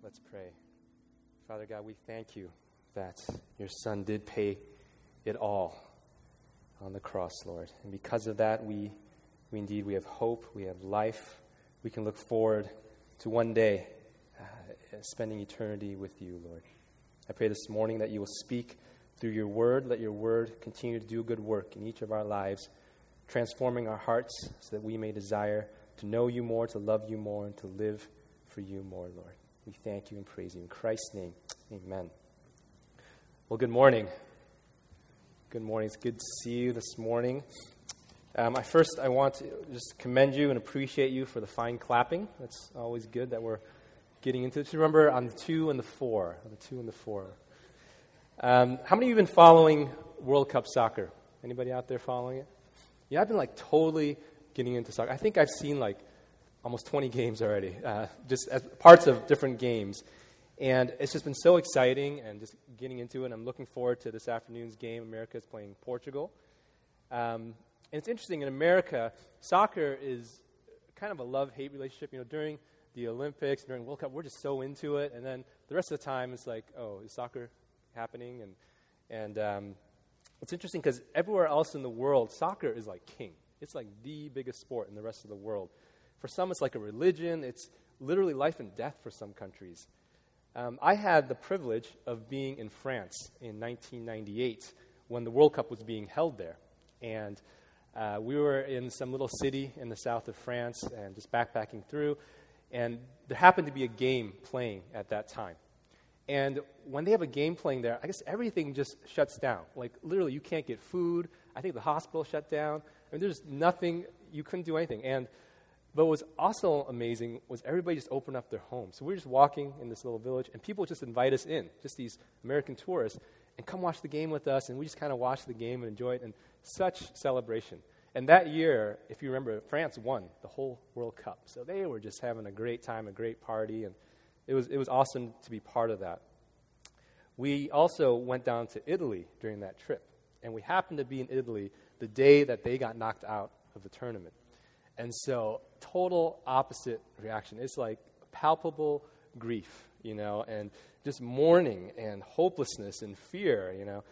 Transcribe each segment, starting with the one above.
Let's pray. Father God, we thank you that your Son did pay it all on the cross, Lord. And because of that, we indeed have hope, we have life. We can look forward to one day spending eternity with you, Lord. I pray this morning that you will speak through your word. Let your word continue to do good work in each of our lives, transforming our hearts so that we may desire to know you more, to love you more, and to live for you more, Lord. We thank you and praise you. In Christ's name, amen. Well, good morning. Good morning. It's good to see you this morning. I want to just commend you and appreciate you for the fine clapping. It's always good that we're getting into it. Remember, on the 2 and the 4. How many of you have been following World Cup soccer? Anybody out there following it? Yeah, I've been totally getting into soccer. I think I've seen almost 20 games already, just as parts of different games. And it's just been so exciting and just getting into it. I'm looking forward to this afternoon's game. America is playing Portugal. And it's interesting, in America, soccer is kind of a love-hate relationship. During the Olympics, during World Cup, we're just so into it. And then the rest of the time, it's like, oh, is soccer happening? And it's interesting because everywhere else in the world, soccer is like king. It's like the biggest sport in the rest of the world. For some, it's like a religion. It's literally life and death for some countries. I had the privilege of being in France in 1998 when the World Cup was being held there. And we were in some little city in the south of France and just backpacking through. And there happened to be a game playing at that time. And when they have a game playing there, I guess everything just shuts down. Literally, you can't get food. I think the hospital shut down. There's nothing. You couldn't do anything. But what was also amazing was everybody just opened up their homes. So we were just walking in this little village, and people just invite us in, just these American tourists, and come watch the game with us. And we just kind of watched the game and enjoyed it, and such celebration. And that year, if you remember, France won the whole World Cup. So they were just having a great time, a great party, and it was awesome to be part of that. We also went down to Italy during that trip, and we happened to be in Italy the day that they got knocked out of the tournament. And so, total opposite reaction. It's like palpable grief, and just mourning and hopelessness and fear,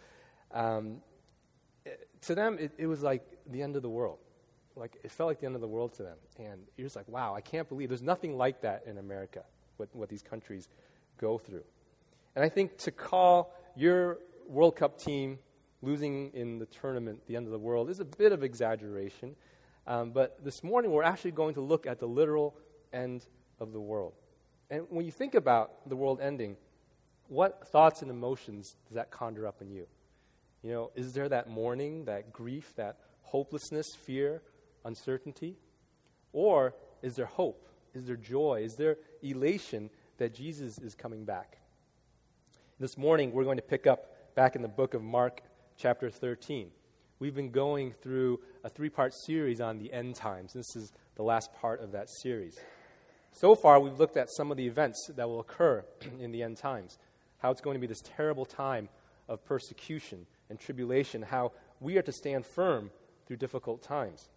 To them, it was like the end of the world. It felt like the end of the world to them. And you're just like, wow, I can't believe there's nothing like that in America, what these countries go through. And I think to call your World Cup team losing in the tournament the end of the world is a bit of exaggeration. But this morning, we're actually going to look at the literal end of the world. And when you think about the world ending, what thoughts and emotions does that conjure up in you? Is there that mourning, that grief, that hopelessness, fear, uncertainty? Or is there hope? Is there joy? Is there elation that Jesus is coming back? This morning, we're going to pick up back in the book of Mark, chapter 13. We've been going through a 3-part series on the end times. This is the last part of that series. So far, we've looked at some of the events that will occur in the end times, how it's going to be this terrible time of persecution and tribulation, how we are to stand firm through difficult times.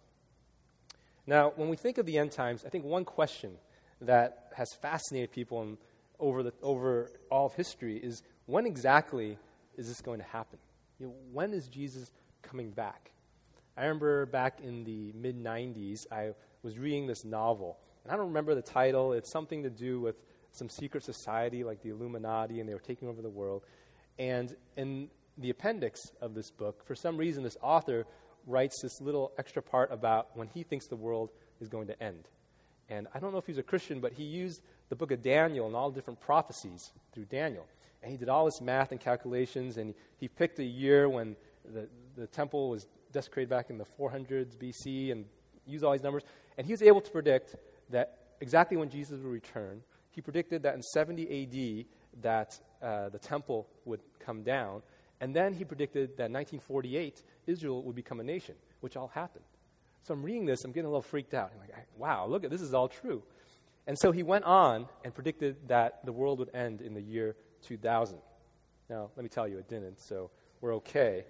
Now, when we think of the end times, I think one question that has fascinated people over all of history is, when exactly is this going to happen? When is Jesus coming back? I remember back in the mid-90s, I was reading this novel, and I don't remember the title. It's something to do with some secret society like the Illuminati, and they were taking over the world. And in the appendix of this book, for some reason, this author writes this little extra part about when he thinks the world is going to end. And I don't know if he's a Christian, but he used the book of Daniel and all the different prophecies through Daniel. And he did all this math and calculations, and he picked a year when the temple was desecrated back in the 400s BC, and used all these numbers. And he was able to predict that exactly when Jesus would return. He predicted that in 70 AD that the temple would come down. And then he predicted that in 1948, Israel would become a nation, which all happened. So I'm reading this, I'm getting a little freaked out. I'm like, wow, look, this is all true. And so he went on and predicted that the world would end in the year 2000. Now, let me tell you, it didn't, so we're okay.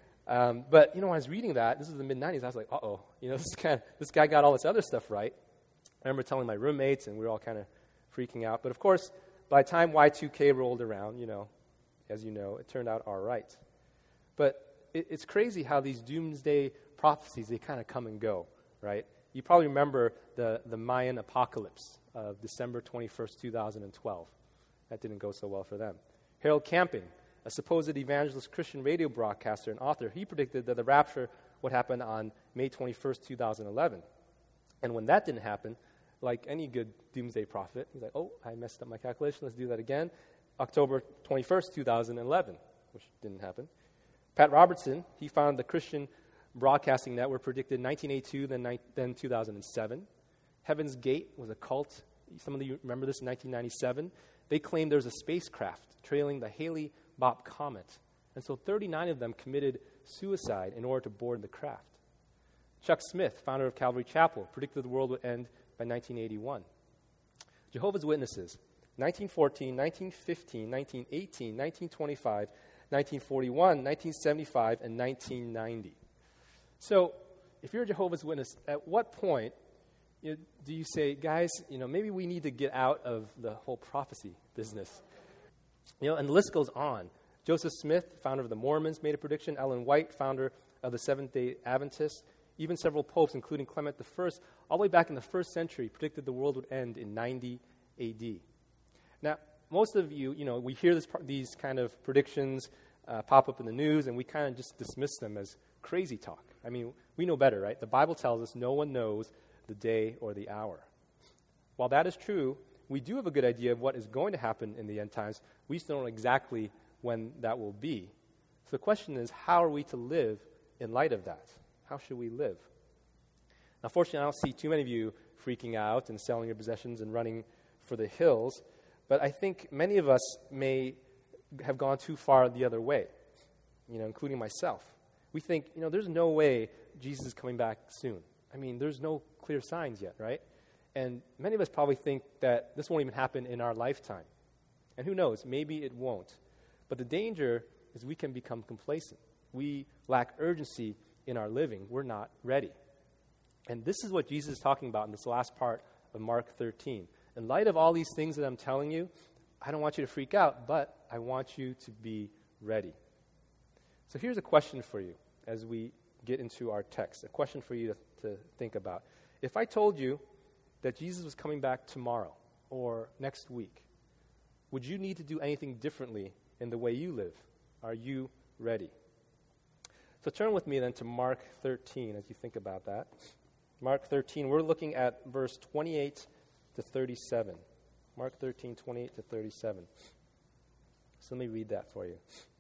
But, when I was reading that, this is the mid-90s, I was like, uh-oh, this guy got all this other stuff right. I remember telling my roommates, and we were all kind of freaking out. But, of course, by the time Y2K rolled around, as you know, it turned out all right. But it's crazy how these doomsday prophecies, they kind of come and go, right? You probably remember the Mayan apocalypse of December 21st, 2012. That didn't go so well for them. Harold Camping, a supposed evangelist Christian radio broadcaster and author, he predicted that the rapture would happen on May 21st, 2011. And when that didn't happen, like any good doomsday prophet, he's like, oh, I messed up my calculation, let's do that again. October 21st, 2011, which didn't happen. Pat Robertson, he founded the Christian Broadcasting Network, predicted 1982, then 2007. Heaven's Gate was a cult. Some of you remember this in 1997. They claimed there was a spacecraft trailing the Halley-Bopp comet. And so 39 of them committed suicide in order to board the craft. Chuck Smith, founder of Calvary Chapel, predicted the world would end by 1981. Jehovah's Witnesses, 1914, 1915, 1918, 1925, 1941, 1975, and 1990. So, if you're a Jehovah's Witness, at what point do you say, guys, maybe we need to get out of the whole prophecy business? And the list goes on. Joseph Smith, founder of the Mormons, made a prediction. Ellen White, founder of the Seventh-day Adventists. Even several popes, including Clement I, all the way back in the 1st century, predicted the world would end in 90 A.D. Now, most of you, we hear these kind of predictions pop up in the news, and we kind of just dismiss them as crazy talk. I mean, we know better, right? The Bible tells us no one knows the day or the hour. While that is true, we do have a good idea of what is going to happen in the end times. We just don't know exactly when that will be. So the question is, how are we to live in light of that? How should we live? Now, fortunately, I don't see too many of you freaking out and selling your possessions and running for the hills, but I think many of us may have gone too far the other way, including myself. We think, there's no way Jesus is coming back soon. I mean, there's no clear signs yet, right? And many of us probably think that this won't even happen in our lifetime. And who knows, maybe it won't. But the danger is we can become complacent. We lack urgency in our living. We're not ready. And this is what Jesus is talking about in this last part of Mark 13. In light of all these things that I'm telling you, I don't want you to freak out, but I want you to be ready. So here's a question for you as we get into our text, a question for you to think about. If I told you that Jesus was coming back tomorrow or next week, would you need to do anything differently in the way you live? Are you ready? So turn with me then to Mark 13 as you think about that. Mark 13, we're looking at verse 28 to 37. Mark 13, 28 to 37. So let me read that for you.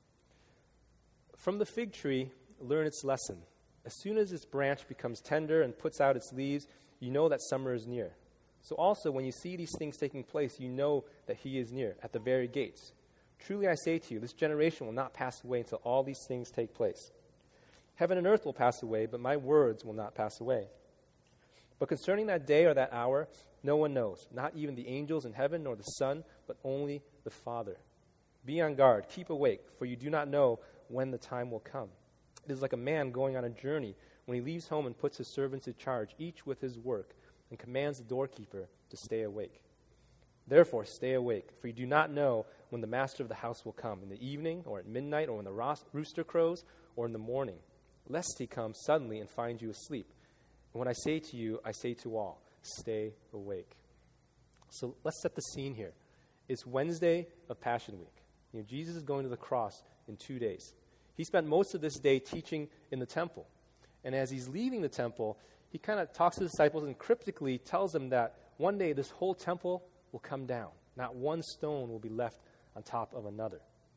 From the fig tree, learn its lesson. As soon as its branch becomes tender and puts out its leaves, you know that summer is near. So also, when you see these things taking place, you know that he is near, at the very gates. Truly I say to you, this generation will not pass away until all these things take place. Heaven and earth will pass away, but my words will not pass away. But concerning that day or that hour, no one knows, not even the angels in heaven nor the Son, but only the Father. Be on guard, keep awake, for you do not know when the time will come. It is like a man going on a journey when he leaves home and puts his servants in charge, each with his work, and commands the doorkeeper to stay awake. Therefore, stay awake, for you do not know when the master of the house will come, in the evening, or at midnight, or when the rooster crows, or in the morning, lest he come suddenly and find you asleep. And when I say to you, I say to all, stay awake. So let's set the scene here. It's Wednesday of Passion Week. Jesus is going to the cross in 2 days. He spent most of this day teaching in the temple. And as he's leaving the temple, he kind of talks to the disciples and cryptically tells them that one day this whole temple will come down. Not one stone will be left on top of another.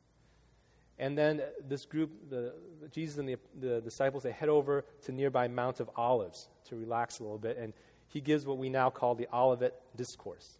And then this group, Jesus and the disciples, they head over to nearby Mount of Olives to relax a little bit. And he gives what we now call the Olivet Discourse.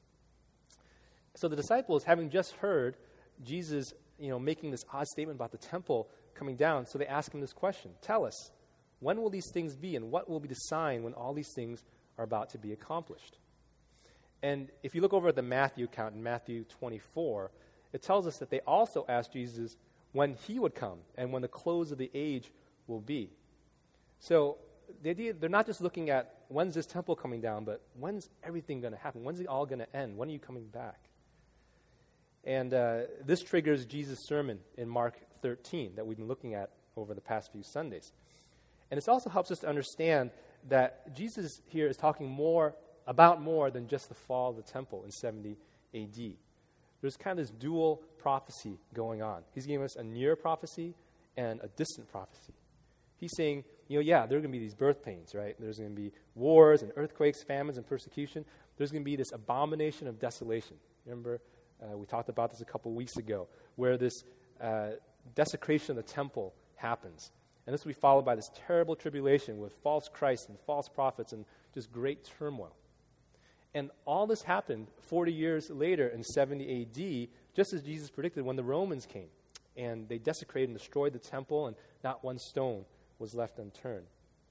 So the disciples, having just heard Jesus, making this odd statement about the temple coming down, so they ask him this question. Tell us, when will these things be, and what will be the sign when all these things are about to be accomplished? And if you look over at the Matthew account in Matthew 24, it tells us that they also asked Jesus when he would come and when the close of the age will be. So the idea, they're not just looking at when's this temple coming down, but when's everything going to happen? When's it all going to end? When are you coming back? And this triggers Jesus' sermon in Mark 13 that we've been looking at over the past few Sundays. And it also helps us to understand that Jesus here is talking about more than just the fall of the temple in 70 AD. There's kind of this dual prophecy going on. He's giving us a near prophecy and a distant prophecy. He's saying, there are going to be these birth pains, right? There's going to be wars and earthquakes, famines and persecution. There's going to be this abomination of desolation. Remember, we talked about this a couple weeks ago, where this desecration of the temple happens. And this will be followed by this terrible tribulation with false Christs and false prophets and just great turmoil. And all this happened 40 years later in 70 AD, just as Jesus predicted when the Romans came. And they desecrated and destroyed the temple, and not one stone was left unturned.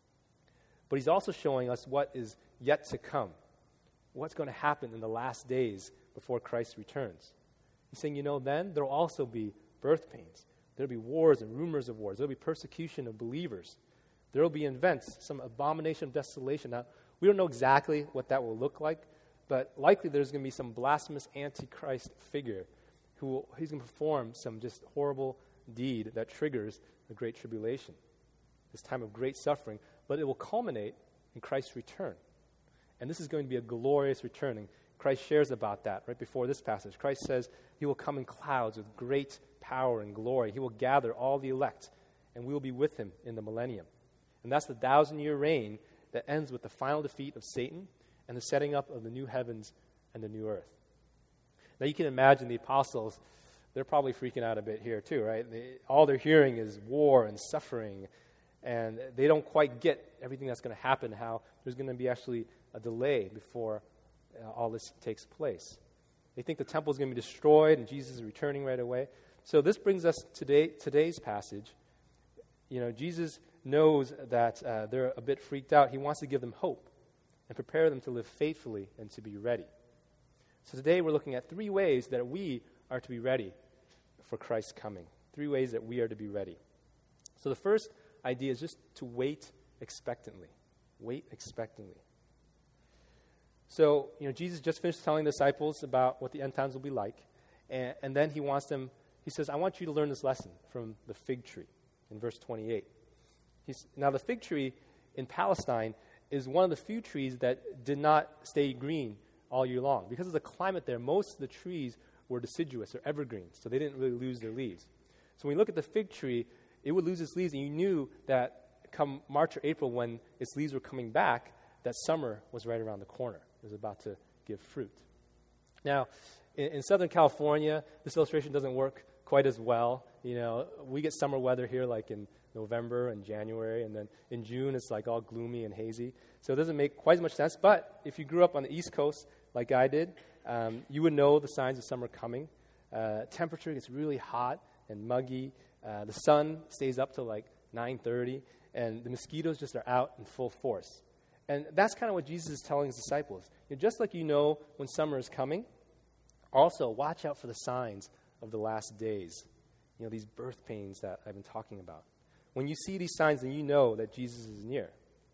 But he's also showing us what is yet to come, what's going to happen in the last days before Christ returns. He's saying, then there will also be birth pains. There will be wars and rumors of wars. There will be persecution of believers. There will be events, some abomination of desolation. Now, we don't know exactly what that will look like, but likely there's going to be some blasphemous antichrist figure he's going to perform some just horrible deed that triggers the Great Tribulation, this time of great suffering, but it will culminate in Christ's return. And this is going to be a glorious return, and Christ shares about that right before this passage. Christ says he will come in clouds with great power and glory. He will gather all the elect, and we will be with him in the millennium. And that's the 1,000-year reign that ends with the final defeat of Satan and the setting up of the new heavens and the new earth. Now, you can imagine the apostles, they're probably freaking out a bit here too, right? All they're hearing is war and suffering, and they don't quite get everything that's going to happen, how there's going to be actually a delay before all this takes place. They think the temple is going to be destroyed and Jesus is returning right away. So this brings us to today's passage. Jesus knows that they're a bit freaked out. He wants to give them hope and prepare them to live faithfully and to be ready. So today we're looking at 3 ways that we are to be ready for Christ's coming. 3 ways that we are to be ready. So the first idea is just to wait expectantly. Wait expectantly. So, Jesus just finished telling the disciples about what the end times will be like. And then he says, I want you to learn this lesson from the fig tree in verse 28. Now the fig tree in Palestine is one of the few trees that did not stay green all year long. Because of the climate there, most of the trees were deciduous or evergreens, so they didn't really lose their leaves. So when you look at the fig tree, it would lose its leaves, and you knew that come March or April when its leaves were coming back, that summer was right around the corner. It was about to give fruit. Now, in Southern California, this illustration doesn't work quite as well. We get summer weather here like in November and January, and then in June it's like all gloomy and hazy. So it doesn't make quite as much sense. But if you grew up on the East Coast like I did, you would know the signs of summer coming. Temperature gets really hot and muggy. The sun stays up till like 9:30, and the mosquitoes just are out in full force. And that's kind of what Jesus is telling his disciples. Just like when summer is coming, also watch out for the signs of the last days. These birth pains that I've been talking about. When you see these signs, then you know that Jesus is near.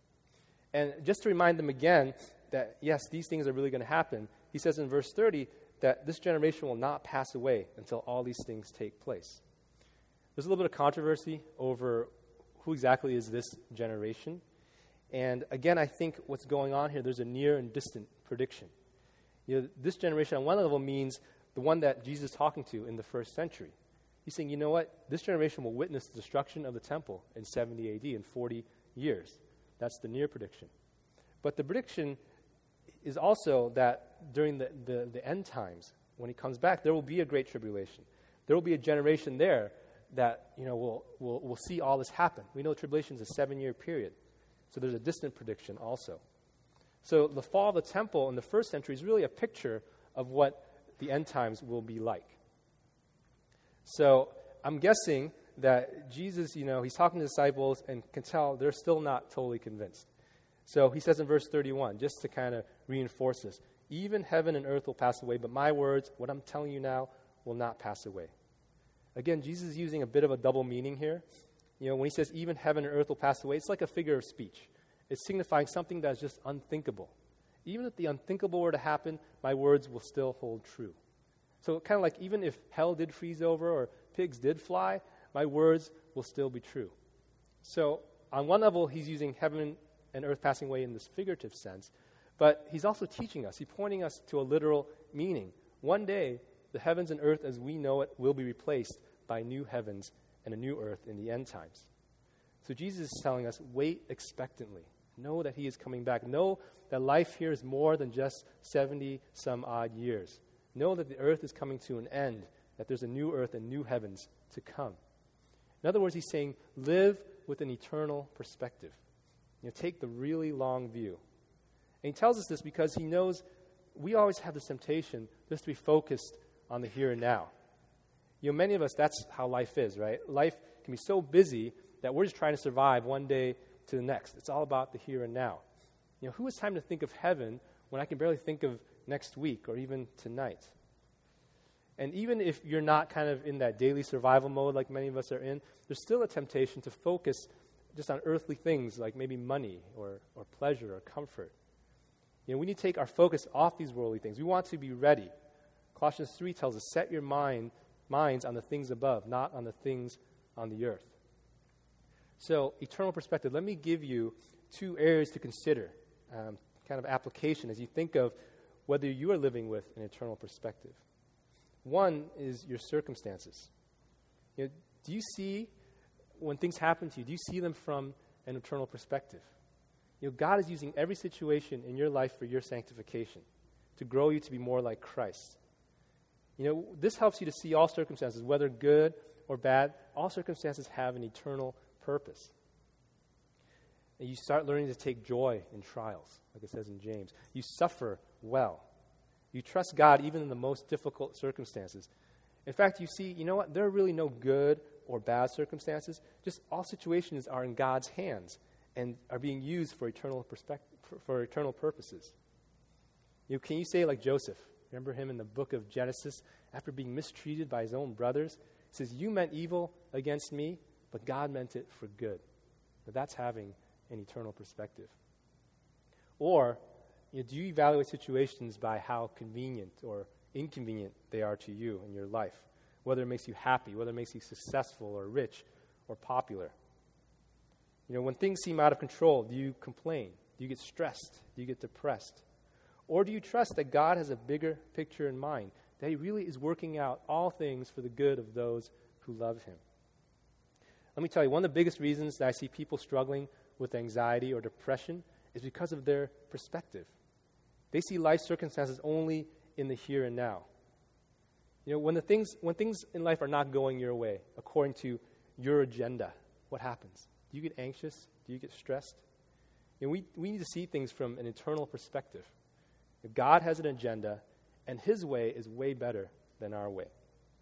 And just to remind them again that, yes, these things are really going to happen, he says in verse 30 that this generation will not pass away until all these things take place. There's a little bit of controversy over who exactly is this generation. And again, I think what's going on here, there's a near and distant prediction. This generation on one level means the one that Jesus is talking to in the first century. He's saying, this generation will witness the destruction of the temple in 70 AD in 40 years. That's the near prediction. But the prediction is also that during the end times, when he comes back, there will be a great tribulation. There will be a generation there that will see all this happen. We know tribulation is a 7-year period. So there's a distant prediction also. So the fall of the temple in the first century is really a picture of what the end times will be like. So I'm guessing that Jesus, he's talking to the disciples and can tell they're still not totally convinced. So he says in verse 31, just to kind of reinforce this, even heaven and earth will pass away, but my words, what I'm telling you now, will not pass away. Again, Jesus is using a bit of a double meaning here. When he says even heaven and earth will pass away, it's like a figure of speech. It's signifying something that's just unthinkable. Even if the unthinkable were to happen, my words will still hold true. So kind of like even if hell did freeze over or pigs did fly, my words will still be true. So on one level, he's using heaven and earth passing away in this figurative sense, but he's also teaching us. He's pointing us to a literal meaning. One day, the heavens and earth as we know it will be replaced by new heavens and a new earth in the end times. So Jesus is telling us, wait expectantly. Know that he is coming back. Know that life here is more than just 70-some-odd years. Know that the earth is coming to an end, that there's a new earth and new heavens to come. In other words, he's saying, live with an eternal perspective. Take the really long view. And he tells us this because he knows we always have this temptation just to be focused on the here and now. Many of us, that's how life is, right? Life can be so busy that we're just trying to survive one day to the next. It's all about the here and now. Who has time to think of heaven when I can barely think of next week or even tonight? And even if you're not kind of in that daily survival mode like many of us are in, there's still a temptation to focus just on earthly things like maybe money or pleasure or comfort. We need to take our focus off these worldly things. We want to be ready. Colossians 3 tells us, set your minds on the things above, not on the things on the earth. So, eternal perspective. Let me give you two areas to consider, kind of application as you think of whether you are living with an eternal perspective. One is your circumstances. Do you see, when things happen to you, do you see them from an eternal perspective? God is using every situation in your life for your sanctification, to grow you to be more like Christ. This helps you to see all circumstances, whether good or bad. All circumstances have an eternal purpose. And you start learning to take joy in trials, like it says in James. You suffer well. You trust God even in the most difficult circumstances. In fact, you see, there are really no good or bad circumstances. Just all situations are in God's hands and are being used for eternal for eternal purposes. Can you say like Joseph? Remember him in the book of Genesis? After being mistreated by his own brothers, he says, you meant evil against me, but God meant it for good. But that's having an eternal perspective. Or, do you evaluate situations by how convenient or inconvenient they are to you in your life? Whether it makes you happy, whether it makes you successful or rich or popular. When things seem out of control, do you complain? Do you get stressed? Do you get depressed? Or do you trust that God has a bigger picture in mind, that he really is working out all things for the good of those who love him? Let me tell you, one of the biggest reasons that I see people struggling with anxiety or depression is because of their perspective. They see life circumstances only in the here and now. When things in life are not going your way, according to your agenda, what happens? Do you get anxious? Do you get stressed? We need to see things from an eternal perspective. God has an agenda, and his way is way better than our way.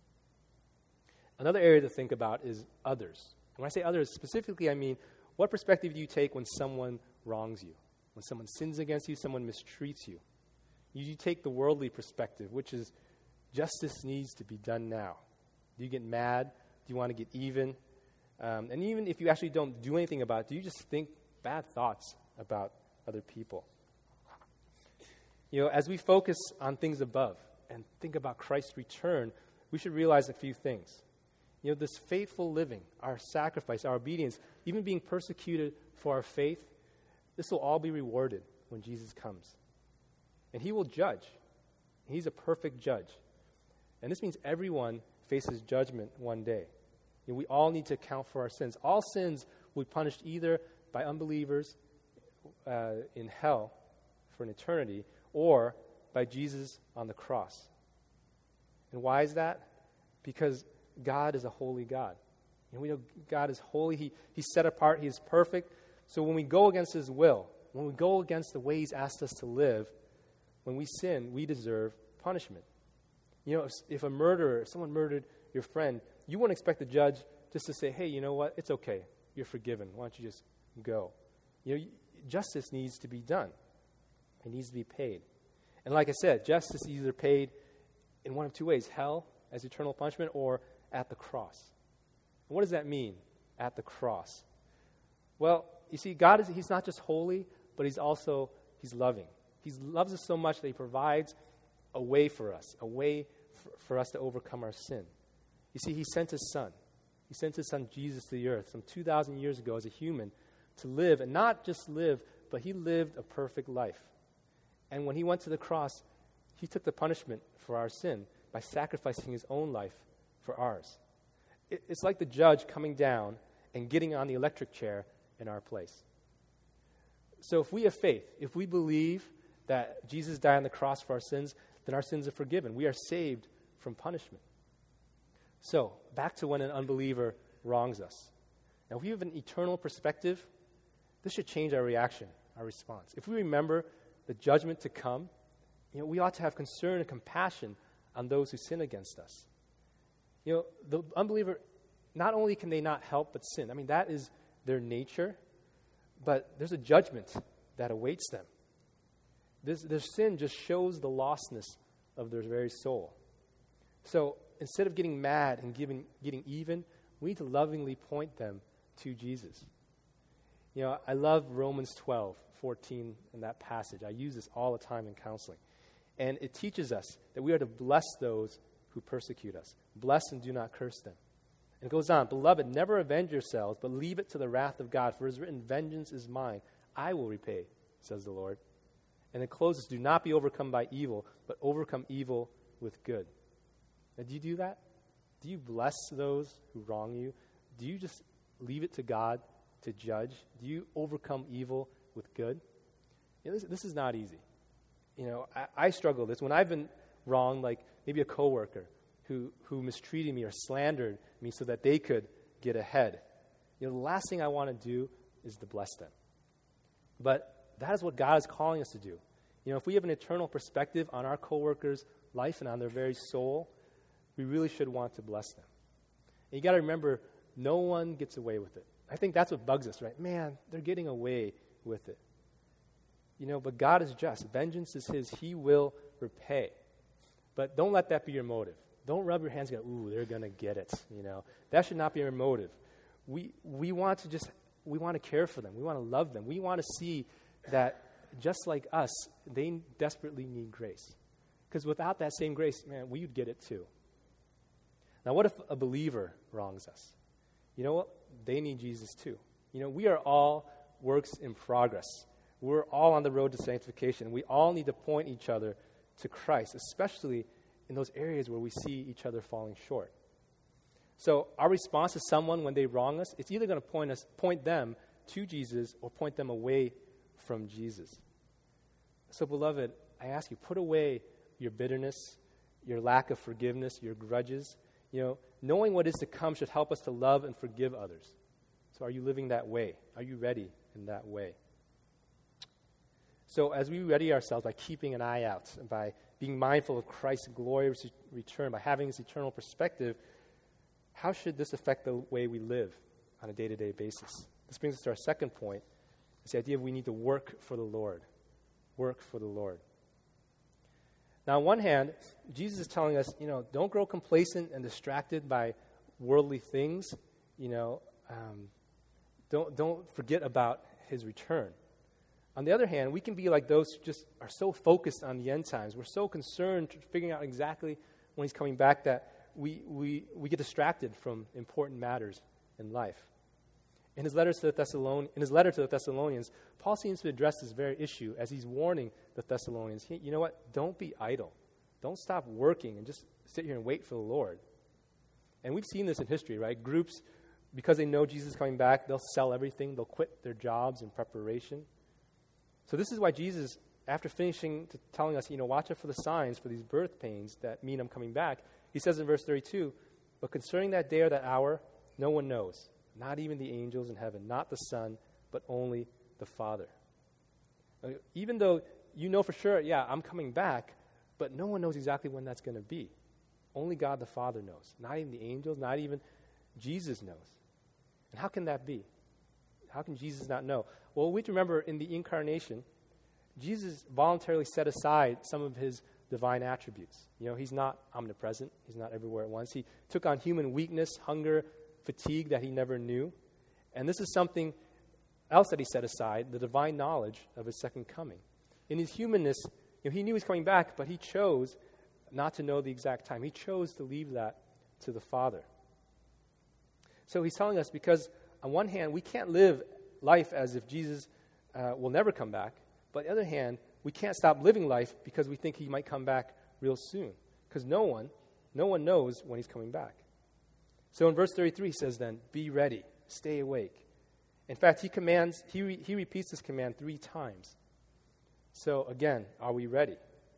Another area to think about is others. And when I say others, specifically I mean, what perspective do you take when someone wrongs you? When someone sins against you, someone mistreats you? You take the worldly perspective, which is justice needs to be done now. Do you get mad? Do you want to get even? And even if you actually don't do anything about it, do you just think bad thoughts about other people? As we focus on things above and think about Christ's return, we should realize a few things. This faithful living, our sacrifice, our obedience, even being persecuted for our faith, this will all be rewarded when Jesus comes. And he will judge. He's a perfect judge. And this means everyone faces judgment one day. We all need to account for our sins. All sins will be punished either by unbelievers in hell for an eternity or by Jesus on the cross. And why is that? Because God is a holy God. We know God is holy. He's set apart. He is perfect. So when we go against his will, when we go against the way he's asked us to live, when we sin, we deserve punishment. If a murderer, if someone murdered your friend, you wouldn't expect the judge just to say, hey, you know what? It's okay. You're forgiven. Why don't you just go? Justice needs to be done. It needs to be paid. And like I said, justice is either paid in one of two ways, hell as eternal punishment or at the cross. And what does that mean, at the cross? Well, you see, he's not just holy, but he's loving. He loves us so much that he provides a way for us, a way for us to overcome our sin. You see, he sent his son. He sent his son Jesus to the earth some 2,000 years ago as a human to live, and not just live, but he lived a perfect life. And when he went to the cross, he took the punishment for our sin by sacrificing his own life for ours. It's like the judge coming down and getting on the electric chair in our place. So if we have faith, if we believe that Jesus died on the cross for our sins, then our sins are forgiven. We are saved from punishment. So, back to when an unbeliever wrongs us. Now, if we have an eternal perspective, this should change our reaction, our response. If we remember the judgment to come, we ought to have concern and compassion on those who sin against us. The unbeliever, not only can they not help but sin. I mean, that is their nature, but there's a judgment that awaits them. Their sin just shows the lostness of their very soul. So, instead of getting mad and getting even, we need to lovingly point them to Jesus. I love Romans 12:14 in that passage. I use this all the time in counseling. And it teaches us that we are to bless those who persecute us. Bless and do not curse them. And it goes on, "Beloved, never avenge yourselves, but leave it to the wrath of God. For it is written, 'Vengeance is mine. I will repay,' says the Lord." And it closes, "Do not be overcome by evil, but overcome evil with good." Now, do you do that? Do you bless those who wrong you? Do you just leave it to God to judge? Do you overcome evil with good? This is not easy. I struggle with this. When I've been wronged, like maybe a coworker who mistreated me or slandered me so that they could get ahead, the last thing I want to do is to bless them. But that is what God is calling us to do. If we have an eternal perspective on our coworker's life and on their very soul, we really should want to bless them. And you got to remember, no one gets away with it. I think that's what bugs us, right? Man, they're getting away with it. But God is just. Vengeance is his. He will repay. But don't let that be your motive. Don't rub your hands and go, "Ooh, they're going to get it." That should not be our motive. We want to care for them. We want to love them. We want to see that just like us, they desperately need grace. Because without that same grace, man, we'd get it too. Now, what if a believer wrongs us? You know what? They need Jesus too. We are all works in progress. We're all on the road to sanctification. We all need to point each other to Christ, especially in those areas where we see each other falling short. So our response to someone when they wrong us, it's either going to point them to Jesus or point them away from Jesus. So, beloved, I ask you, put away your bitterness, your lack of forgiveness, your grudges. Knowing what is to come should help us to love and forgive others. So are you living that way? Are you ready in that way? So as we ready ourselves by keeping an eye out, and by being mindful of Christ's glorious return, by having this eternal perspective, how should this affect the way we live on a day-to-day basis? This brings us to our second point. It's the idea of we need to work for the Lord. Work for the Lord. Now, on one hand, Jesus is telling us, don't grow complacent and distracted by worldly things. Don't forget about his return. On the other hand, we can be like those who just are so focused on the end times. We're so concerned figuring out exactly when he's coming back that we get distracted from important matters in life. In his letter to the Thessalonians, Paul seems to address this very issue as he's warning the Thessalonians. You know what? Don't be idle. Don't stop working and just sit here and wait for the Lord. And we've seen this in history, right? Groups, because they know Jesus is coming back, they'll sell everything. They'll quit their jobs in preparation. So this is why Jesus, after finishing telling us, watch out for the signs for these birth pains that mean I'm coming back, he says in verse 32, "But concerning that day or that hour, no one knows, not even the angels in heaven, not the Son, but only the Father." Even though you know for sure, I'm coming back, but no one knows exactly when that's going to be. Only God the Father knows. Not even the angels, not even Jesus knows. And how can that be? How can Jesus not know? Well, we have to remember in the incarnation, Jesus voluntarily set aside some of his divine attributes. He's not omnipresent. He's not everywhere at once. He took on human weakness, hunger, fatigue that he never knew. And this is something else that he set aside, the divine knowledge of his second coming. In his humanness, he knew he was coming back, but he chose not to know the exact time. He chose to leave that to the Father. So he's telling us, because on one hand, we can't live life as if Jesus will never come back. But on the other hand, we can't stop living life because we think he might come back real soon. Because no one knows when he's coming back. So in verse 33, he says then, be ready, stay awake. In fact, he repeats this command 3 times. So again, are we ready?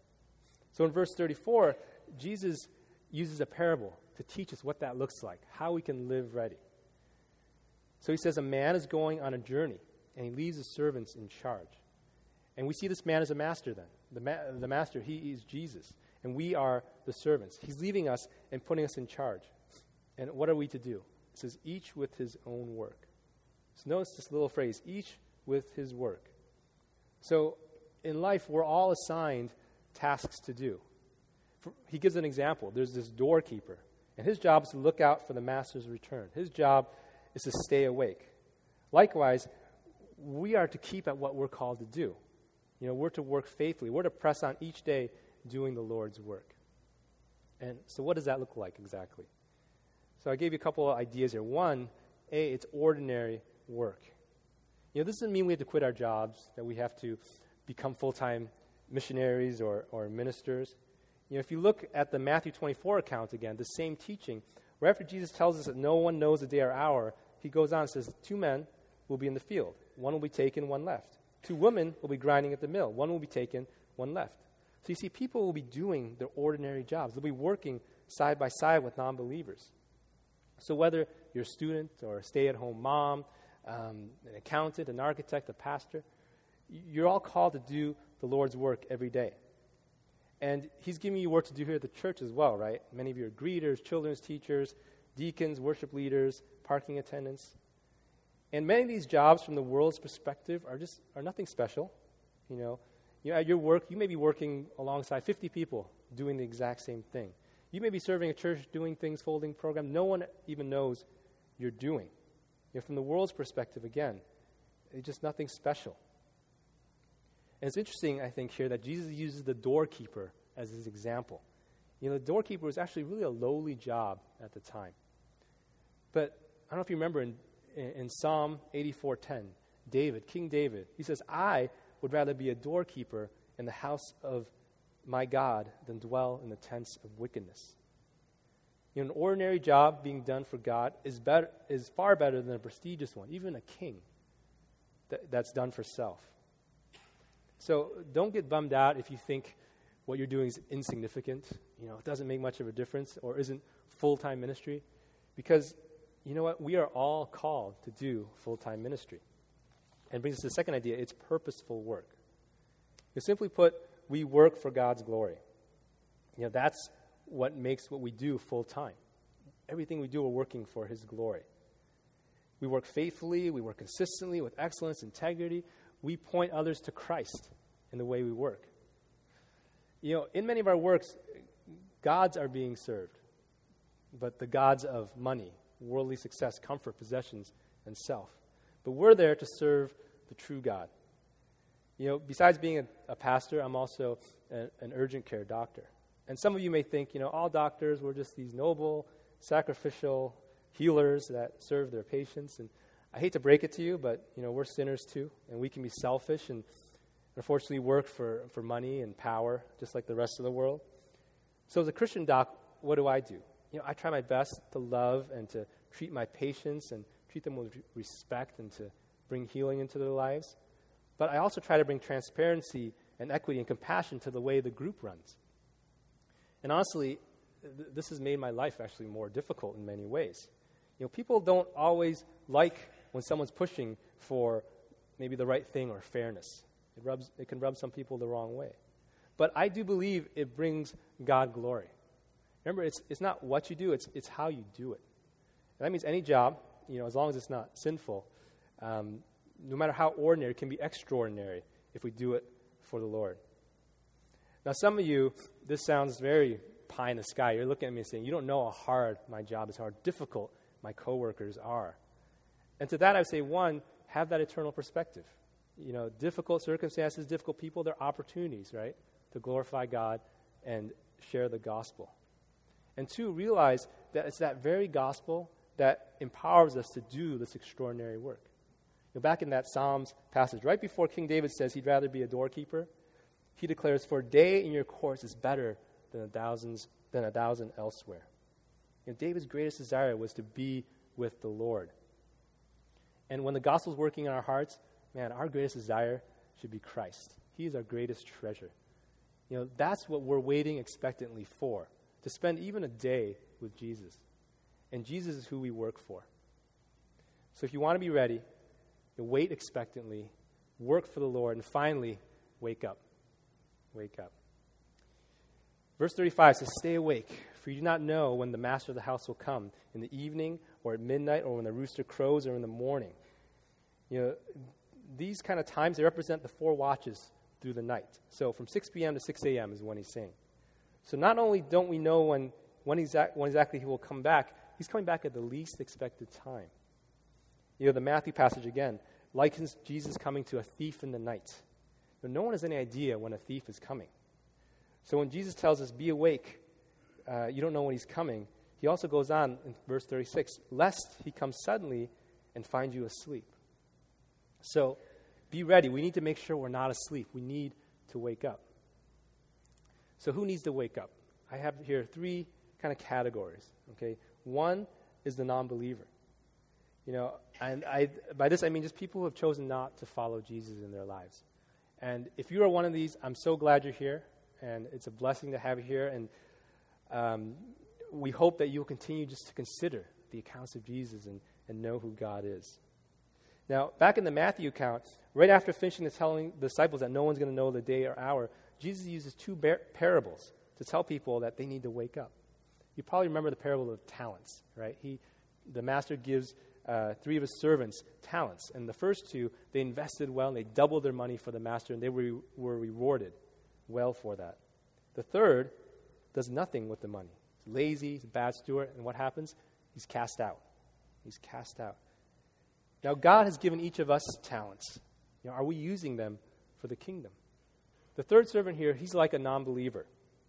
So in verse 34, Jesus uses a parable to teach us what that looks like, how we can live ready. So he says, a man is going on a journey, and he leaves his servants in charge. And we see this man as a master then. The master, he is Jesus, and we are the servants. He's leaving us and putting us in charge. And what are we to do? It says, each with his own work. So notice this little phrase, each with his work. So in life, we're all assigned tasks to do. He gives an example. There's this doorkeeper, and his job is to look out for the master's return. His job is to stay awake. Likewise, we are to keep at what we're called to do. We're to work faithfully. We're to press on each day doing the Lord's work. And so what does that look like exactly? So I gave you a couple of ideas here. One, it's ordinary work. This doesn't mean we have to quit our jobs, that we have to become full-time missionaries or ministers. If you look at the Matthew 24 account again, the same teaching, where after Jesus tells us that no one knows the day or hour, he goes on and says, 2 men will be in the field. One will be taken, one left. 2 women will be grinding at the mill. One will be taken, one left. So you see, people will be doing their ordinary jobs. They'll be working side by side with non-believers. So whether you're a student or a stay-at-home mom, an accountant, an architect, a pastor, you're all called to do the Lord's work every day. And he's giving you work to do here at the church as well, right? Many of you are greeters, children's teachers, deacons, worship leaders, parking attendants. And many of these jobs from the world's perspective are nothing special. At your work, you may be working alongside 50 people doing the exact same thing. You may be serving a church, doing things, folding programs. No one even knows you're doing. From the world's perspective, again, it's just nothing special. And it's interesting, I think, here that Jesus uses the doorkeeper as his example. The doorkeeper was actually really a lowly job at the time. But I don't know if you remember in Psalm 84:10, King David, he says, I would rather be a doorkeeper in the house of my God than dwell in the tents of wickedness. An ordinary job being done for God is far better than a prestigious one, even a king that's done for self. So don't get bummed out if you think what you're doing is insignificant, it doesn't make much of a difference or isn't full-time ministry, because you know what? We are all called to do full-time ministry. And brings us to the second idea, it's purposeful work. Simply put, we work for God's glory. That's what makes what we do full-time. Everything we do, we're working for his glory. We work faithfully, we work consistently, with excellence, integrity. We point others to Christ in the way we work. In many of our works, gods are being served, but the gods of money, worldly success, comfort, possessions, and self. But we're there to serve the true God. Besides being a pastor, I'm also an urgent care doctor. And some of you may think, all doctors were just these noble, sacrificial healers that serve their patients. And I hate to break it to you, but, we're sinners too, and we can be selfish and unfortunately work for money and power, just like the rest of the world. So as a Christian doc, what do? I try my best to love and to treat my patients and treat them with respect and to bring healing into their lives. But I also try to bring transparency and equity and compassion to the way the group runs. And honestly, this has made my life actually more difficult in many ways. People don't always like when someone's pushing for maybe the right thing or fairness. It can rub some people the wrong way. But I do believe it brings God glory. Remember, it's not what you do, it's how you do it. And that means any job, as long as it's not sinful, no matter how ordinary, it can be extraordinary if we do it for the Lord. Now, some of you, this sounds very pie in the sky. You're looking at me and saying, you don't know how hard my job is, how difficult my coworkers are. And to that I would say, one, have that eternal perspective. Difficult circumstances, difficult people, they're opportunities, right, to glorify God and share the gospel. And 2, realize that it's that very gospel that empowers us to do this extraordinary work. Back in that Psalms passage, right before King David says he'd rather be a doorkeeper, he declares, "For a day in your courts is better than a thousand elsewhere." David's greatest desire was to be with the Lord. And when the gospel's working in our hearts, man, our greatest desire should be Christ. He is our greatest treasure. That's what we're waiting expectantly for, to spend even a day with Jesus. And Jesus is who we work for. So if you want to be ready, wait expectantly, work for the Lord, and finally, wake up. Wake up. Verse 35 says, "Stay awake, for you do not know when the master of the house will come, in the evening, or at midnight, or when the rooster crows, or in the morning." These kind of times, they represent the 4 watches through the night. So from 6 p.m. to 6 a.m. is when he's saying. So not only don't we know when exactly he will come back, he's coming back at the least expected time. The Matthew passage again likens Jesus coming to a thief in the night. But no one has any idea when a thief is coming. So when Jesus tells us, "Be awake," you don't know when he's coming. He also goes on in verse 36, "Lest he come suddenly and find you asleep." So be ready. We need to make sure we're not asleep. We need to wake up. So who needs to wake up? I have here 3 kind of categories. Okay, 1 is the non-believer. And by this I mean just people who have chosen not to follow Jesus in their lives. And if you are one of these, I'm so glad you're here, and it's a blessing to have you here. And we hope that you'll continue just to consider the accounts of Jesus and know who God is. Now, back in the Matthew account, right after finishing telling the disciples that no one's going to know the day or hour, Jesus uses 2 parables to tell people that they need to wake up. You probably remember the parable of talents, right? The master gives 3 of his servants talents. And the first 2, they invested well, and they doubled their money for the master, and they were rewarded well for that. The third does nothing with the money. He's lazy, he's a bad steward, and what happens? He's cast out. He's cast out. Now, God has given each of us talents. Are we using them for the kingdom? The third servant here, he's like a non-believer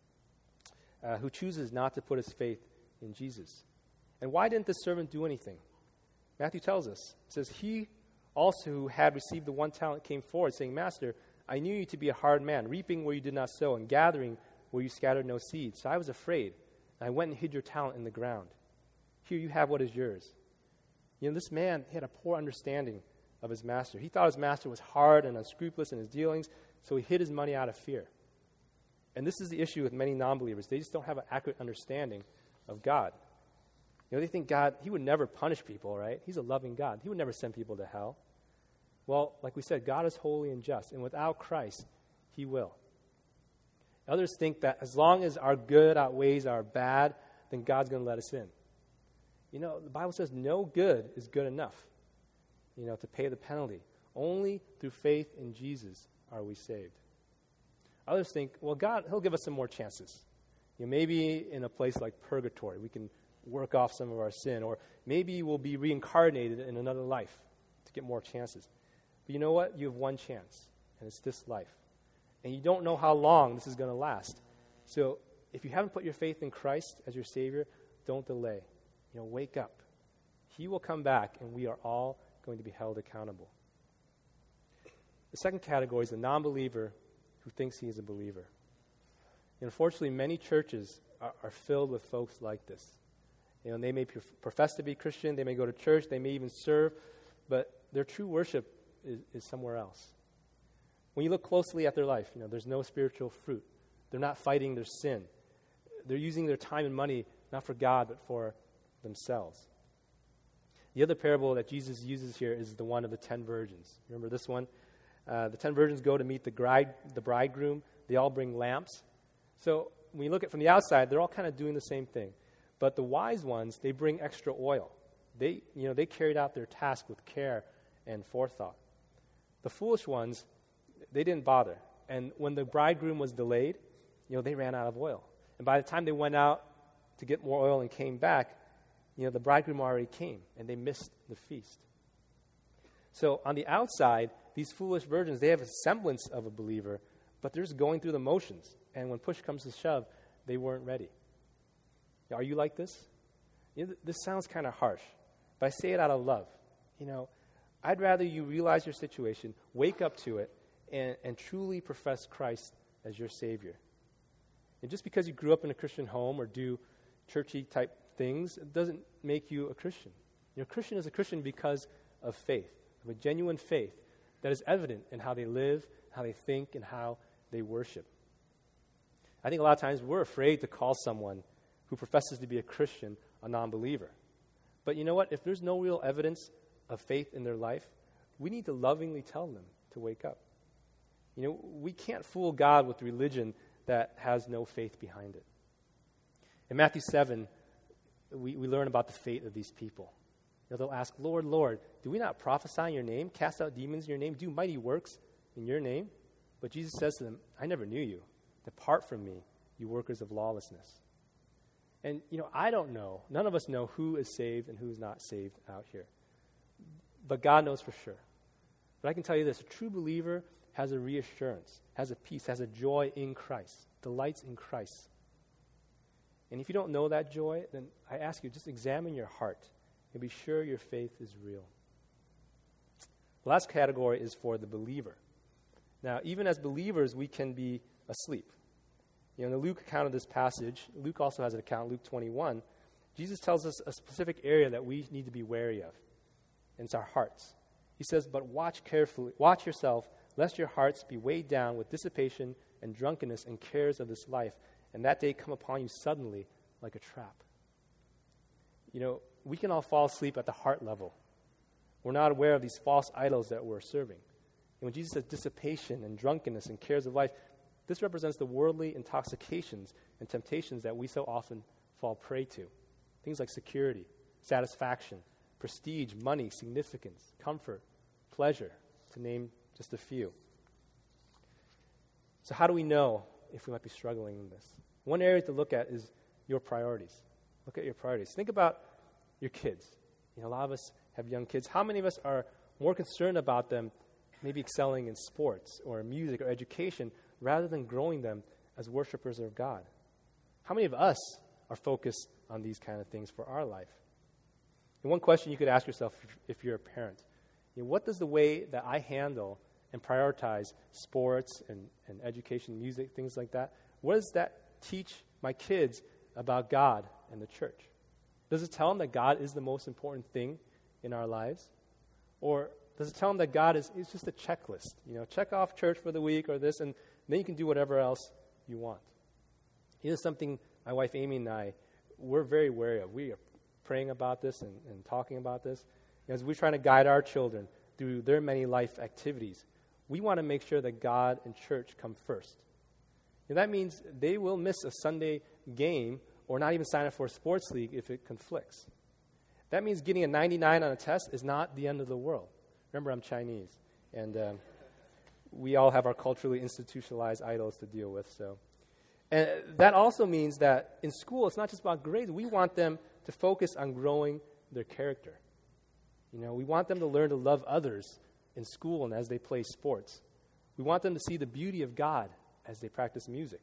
who chooses not to put his faith in Jesus. And why didn't this servant do anything? Matthew tells us. It says, "He also who had received the 1 talent came forward, saying, 'Master, I knew you to be a hard man, reaping where you did not sow, and gathering where you scattered no seed. So I was afraid, and I went and hid your talent in the ground. Here you have what is yours.'" This man, he had a poor understanding of his master. He thought his master was hard and unscrupulous in his dealings, so he hid his money out of fear. And this is the issue with many non-believers. They just don't have an accurate understanding of God. They think God, he would never punish people, right? He's a loving God. He would never send people to hell. Well, like we said, God is holy and just, and without Christ, he will. Others think that as long as our good outweighs our bad, then God's going to let us in. The Bible says no good is good enough, to pay the penalty. Only through faith in Jesus are we saved. Others think, well, God, he'll give us some more chances. Maybe in a place like purgatory, we can work off some of our sin, or maybe we'll be reincarnated in another life to get more chances. But you know what? You have 1 chance, and it's this life. And you don't know how long this is going to last. So if you haven't put your faith in Christ as your Savior, don't delay. Wake up. He will come back, and we are all going to be held accountable. The second category is the non-believer who thinks he is a believer. Unfortunately, many churches are filled with folks like this. They may profess to be Christian, they may go to church, they may even serve, but their true worship is somewhere else. When you look closely at their life, there's no spiritual fruit. They're not fighting their sin. They're using their time and money not for God, but for themselves. The other parable that Jesus uses here is the one of the 10 virgins. Remember this one? The 10 virgins go to meet the bridegroom. They all bring lamps. So when you look at it from the outside, they're all kind of doing the same thing. But the wise ones, they bring extra oil. They carried out their task with care and forethought. The foolish ones, they didn't bother. And when the bridegroom was delayed, they ran out of oil. And by the time they went out to get more oil and came back, the bridegroom already came, and they missed the feast. So on the outside, these foolish virgins, they have a semblance of a believer, but they're just going through the motions. And when push comes to shove, they weren't ready. Are you like this? This sounds kind of harsh, but I say it out of love. I'd rather you realize your situation, wake up to it, and truly profess Christ as your Savior. And just because you grew up in a Christian home or do churchy type things, it doesn't make you a Christian. A Christian is a Christian because of faith, of a genuine faith that is evident in how they live, how they think, and how they worship. I think a lot of times we're afraid to call someone who professes to be a Christian a non-believer. But you know what? If there's no real evidence of faith in their life, we need to lovingly tell them to wake up. We can't fool God with religion that has no faith behind it. In Matthew 7, we learn about the fate of these people. They'll ask, Lord, Lord, do we not prophesy in your name, cast out demons in your name, do mighty works in your name? But Jesus says to them, I never knew you. Depart from me, you workers of lawlessness. And, I don't know. None of us know who is saved and who is not saved out here. But God knows for sure. But I can tell you this, a true believer has a reassurance, has a peace, has a joy in Christ, delights in Christ. And if you don't know that joy, then I ask you, just examine your heart and be sure your faith is real. The last category is for the believer. Now, even as believers, we can be asleep. In the Luke account of this passage, Luke also has an account, Luke 21, Jesus tells us a specific area that we need to be wary of, and it's our hearts. He says, but watch yourself, lest your hearts be weighed down with dissipation and drunkenness and cares of this life, and that day come upon you suddenly like a trap. We can all fall asleep at the heart level. We're not aware of these false idols that we're serving. And when Jesus says dissipation and drunkenness and cares of life, this represents the worldly intoxications and temptations that we so often fall prey to. Things like security, satisfaction, prestige, money, significance, comfort, pleasure, to name just a few. So how do we know if we might be struggling in this? One area to look at is your priorities. Look at your priorities. Think about your kids. A lot of us have young kids. How many of us are more concerned about them maybe excelling in sports or music or education rather than growing them as worshipers of God? How many of us are focused on these kind of things for our life? And one question you could ask yourself if you're a parent, what does the way that I handle and prioritize sports and education, music, things like that, what does that teach my kids about God and the church? Does it tell them that God is the most important thing in our lives? Or does it tell them that God is just a checklist? Check off church for the week or this, and then you can do whatever else you want. Here's something my wife Amy and I, we're very wary of. We are praying about this and talking about this. As we're trying to guide our children through their many life activities, we want to make sure that God and church come first. And that means they will miss a Sunday game or not even sign up for a sports league if it conflicts. That means getting a 99 on a test is not the end of the world. Remember, I'm Chinese, and we all have our culturally institutionalized idols to deal with. And that also means that in school, it's not just about grades. We want them to focus on growing their character. We want them to learn to love others in school and as they play sports. We want them to see the beauty of God as they practice music.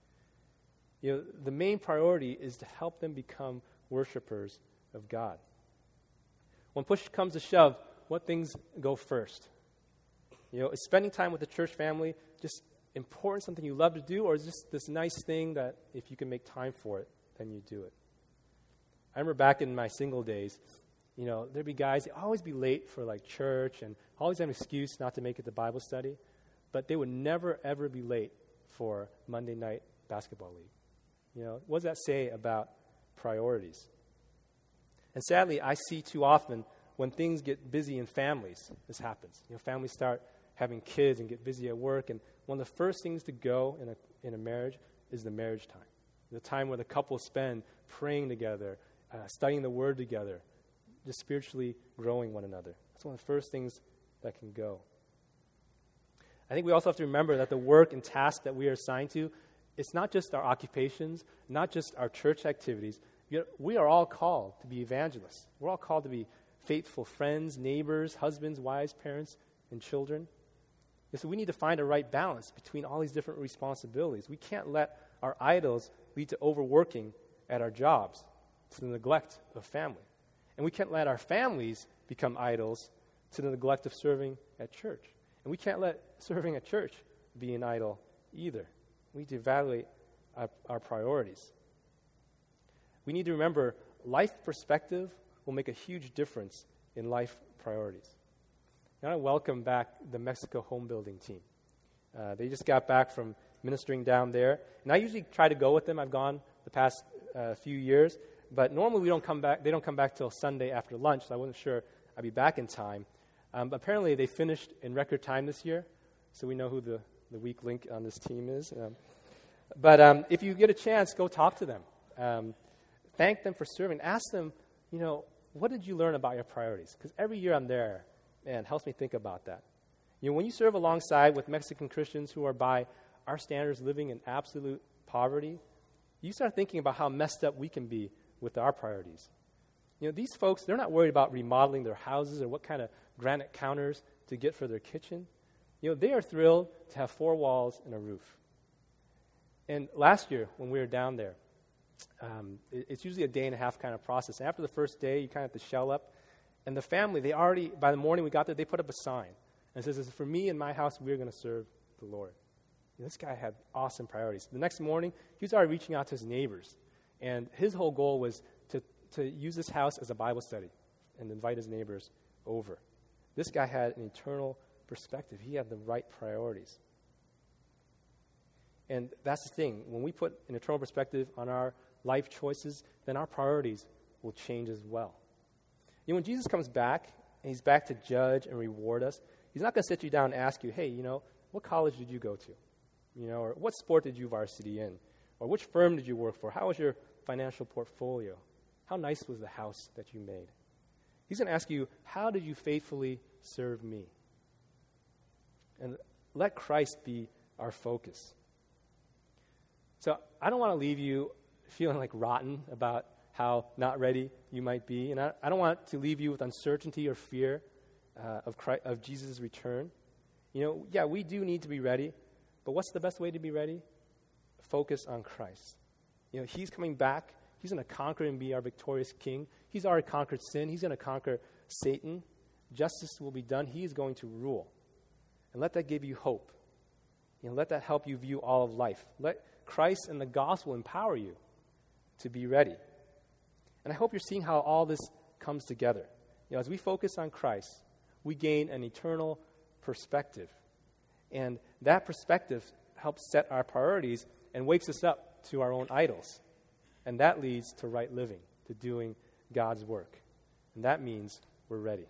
The main priority is to help them become worshipers of God. When push comes to shove, what things go first? Is spending time with the church family just important, something you love to do, or is this nice thing that if you can make time for it, then you do it? I remember back in my single days, there'd be guys, they'd always be late for church and always have an excuse not to make it to Bible study, but they would never, ever be late for Monday night basketball league. What does that say about priorities? And sadly, I see too often when things get busy in families, this happens. Families start having kids and get busy at work, and one of the first things to go in a marriage is the marriage time. The time where the couple spend praying together, studying the Word together, just spiritually growing one another. That's one of the first things that can go. I think we also have to remember that the work and task that we are assigned to, it's not just our occupations, not just our church activities. We are all called to be evangelists. We're all called to be faithful friends, neighbors, husbands, wives, parents, and children. And so we need to find a right balance between all these different responsibilities. We can't let our idols lead to overworking at our jobs, to the neglect of family. And we can't let our families become idols to the neglect of serving at church. And we can't let serving at church be an idol either. We need to evaluate our priorities. We need to remember life perspective will make a huge difference in life priorities. I want to welcome back the Mexico home building team. They just got back from ministering down there. And I usually try to go with them. I've gone the past few years. But normally they don't come back till Sunday after lunch, so I wasn't sure I'd be back in time. But apparently they finished in record time this year, so we know who the weak link on this team is. But if you get a chance, go talk to them. Thank them for serving. Ask them, what did you learn about your priorities? Because every year I'm there, man, it helps me think about that. When you serve alongside with Mexican Christians who are by our standards living in absolute poverty, you start thinking about how messed up we can be with our priorities. These folks, they're not worried about remodeling their houses or what kind of granite counters to get for their kitchen. They are thrilled to have 4 walls and a roof. And last year, when we were down there, it's usually a day and a half kind of process. And after the first day, you kind of have to shell up. And the family, by the morning we got there, they put up a sign. And it says, for me and my house, we're going to serve the Lord. This guy had awesome priorities. The next morning, he was already reaching out to his neighbors. And his whole goal was to use this house as a Bible study and invite his neighbors over. This guy had an eternal perspective. He had the right priorities. And that's the thing. When we put an eternal perspective on our life choices, then our priorities will change as well. When Jesus comes back, and he's back to judge and reward us, he's not going to sit you down and ask you, hey, what college did you go to? Or what sport did you varsity in? Or which firm did you work for? How was your financial portfolio? How nice was the house that you made? He's going to ask you, how did you faithfully serve me? And let Christ be our focus. So I don't want to leave you feeling like rotten about how not ready you might be. And I don't want to leave you with uncertainty or fear of Jesus' return. We do need to be ready. But what's the best way to be ready? Focus on Christ. He's coming back. He's going to conquer and be our victorious king. He's already conquered sin. He's going to conquer Satan. Justice will be done. He is going to rule. And let that give you hope. Let that help you view all of life. Let Christ and the gospel empower you to be ready. And I hope you're seeing how all this comes together. As we focus on Christ, we gain an eternal perspective. And that perspective helps set our priorities and wakes us up to our own idols. And that leads to right living, to doing God's work. And that means we're ready.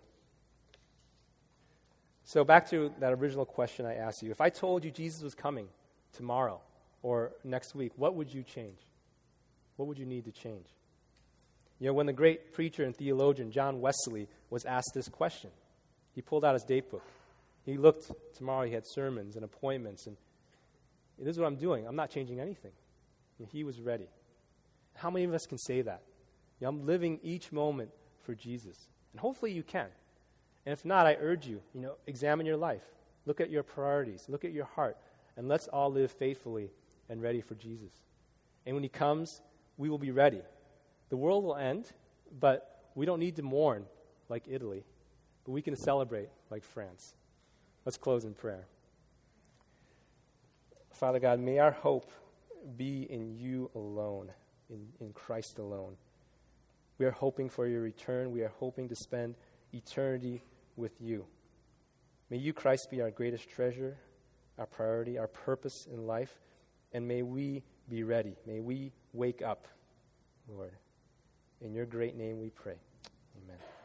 So back to that original question I asked you. If I told you Jesus was coming tomorrow or next week, what would you change? What would you need to change? When the great preacher and theologian John Wesley was asked this question, he pulled out his date book. He looked, tomorrow he had sermons and appointments, and this is what I'm doing. I'm not changing anything. And he was ready. How many of us can say that? I'm living each moment for Jesus. And hopefully you can. And if not, I urge you, examine your life. Look at your priorities. Look at your heart. And let's all live faithfully and ready for Jesus. And when he comes, we will be ready. The world will end, but we don't need to mourn like Italy, but we can celebrate like France. Let's close in prayer. Father God, may our hope be in you alone, in Christ alone. We are hoping for your return. We are hoping to spend eternity with you. May you, Christ, be our greatest treasure, our priority, our purpose in life, and may we be ready. May we wake up, Lord. In your great name we pray. Amen.